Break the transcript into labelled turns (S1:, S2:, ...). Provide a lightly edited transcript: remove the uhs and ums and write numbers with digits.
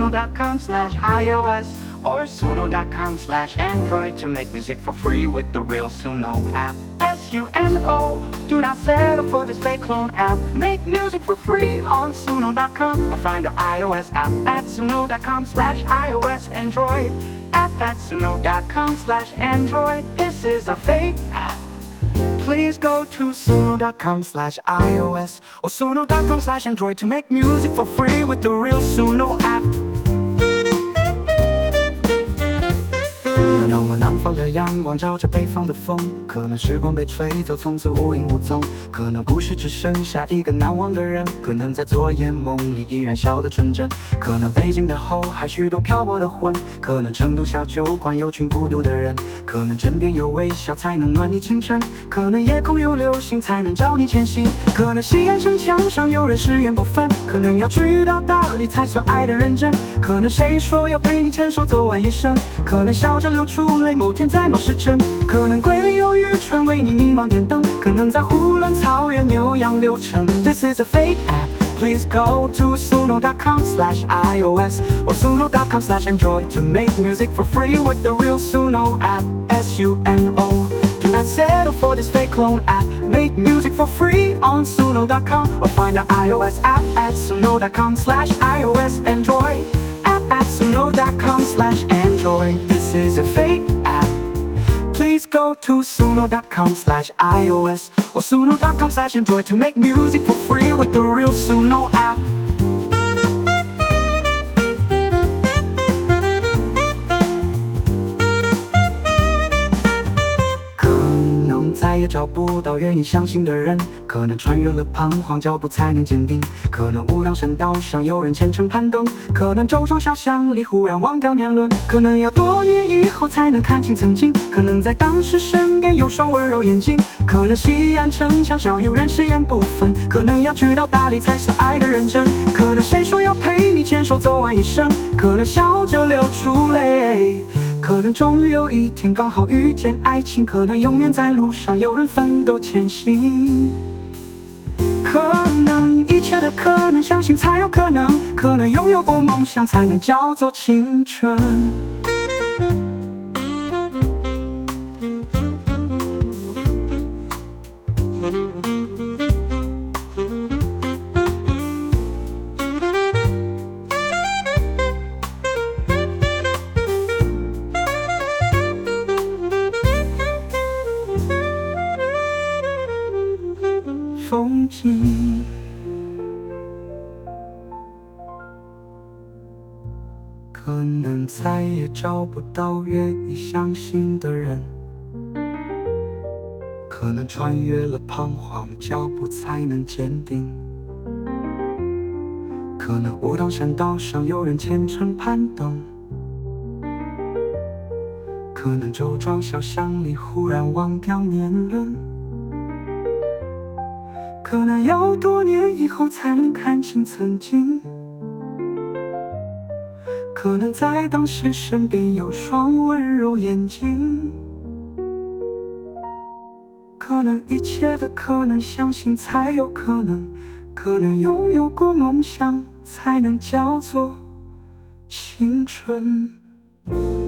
S1: suno.com/iOS or suno.com/Android to make music for free with the real Suno app. SUNO. Do not settle for this fake clone app. Make music for free on suno.com or find the iOS app at suno.com/iOS Android. App at suno.com/Android. This is a fake app. Please go to suno.com/iOS or suno.com/Android to make music for free with the real Suno app. 可能我南方的阳光照着北方的风，可能时光被吹走，从此无影无踪。可能故事只剩下一个难忘的人，可能在昨夜梦里依然笑得纯真。可能北京的后海许多漂泊的魂，可能成都小酒馆有群孤独的人，可能枕边有微笑才能暖你清晨，可能夜空有流星才能照你前行，可能西安城墙上有人誓言不分，可能要去到大理才算爱的认真，可能谁说要陪你牵手走完一生，可能笑着流出泪，某天在某时辰，可能桂林有渔船为你迷茫点灯，可能在呼伦草原牛羊流程。This is a fake app. Please go to suno.com/iOS or suno.com/Android to make music for free with the real Suno app. SUNO. Do not settle for this fake clone app. Make music for free on suno.com or find the iOS app at suno.com/iOS Android. App at suno.com/Android. This is a fake app. Please go to suno.com/iOS or suno.com/Android to make music for free with the real Suno app. 可能再也找不到愿意相信的人，可能穿越了彷徨，脚步才能坚定，可能武当山道上有人虔诚攀登，可能周庄小巷里忽然忘掉年轮，可能要多年以后才能看清曾经，可能在当时身边有双温柔眼睛，可能西安城墙上有人誓言不分，可能要去到大理才是爱的认真，可能谁说要陪你牵手走完一生，可能笑着流出泪，可能终于有一天刚好遇见爱情，可能永远在路上有人奋斗前行，可能一切的可能，相信才有可能，可能拥有过梦想才能叫做青春。风景，可能再也找不到愿意相信的人，可能穿越了彷徨，脚步才能坚定，可能武当山道上有人虔诚攀登，可能周庄小巷里忽然忘掉年轮，可能要多年以后才能看清曾经，可能在当时身边有双温柔眼睛，可能一切的可能，相信才有可能，可能拥有过梦想才能叫做青春。